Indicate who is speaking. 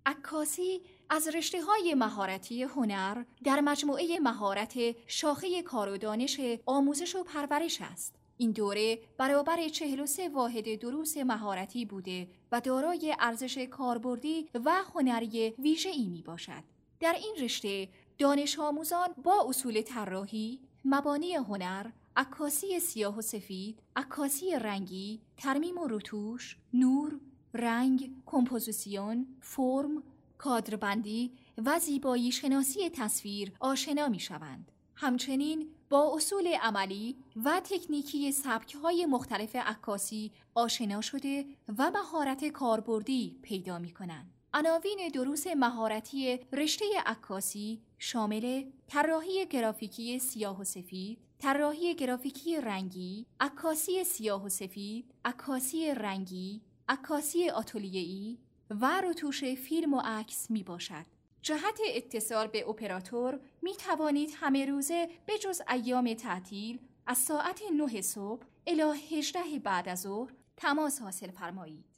Speaker 1: عکاسی از رشته‌های مهارتی هنر در مجموعه مهارت شاخه کار و دانش آموزش و پرورش است. این دوره برابر 43 واحد دروس مهارتی بوده و دارای ارزش کاربردی و هنری ویژه‌ای میباشد. در این رشته دانش آموزان با اصول طراحی، مبانی هنر، عکاسی سیاه و سفید، عکاسی رنگی، ترمیم و رتوش، نور، رنگ، کمپوزیسیون، فرم، کادربندی و زیبایی شناسی تصویر آشنا می شوند. همچنین با اصول عملی و تکنیکی سبک‌های مختلف عکاسی آشنا شده و مهارت کاربردی پیدا می کنند. عناوین دروس مهارتی رشته عکاسی شامل طراحی گرافیکی سیاه و سفید، طراحی گرافیکی رنگی، عکاسی سیاه و سفید، عکاسی رنگی، عکاسی آتلیه‌ای و رتوش فیلم و عکس می باشد. جهت اتصال به اپراتور می توانید همه روزه به جز ایام تعطیل از ساعت 9 صبح الی 18 بعد از ظهر تماس حاصل فرمایید.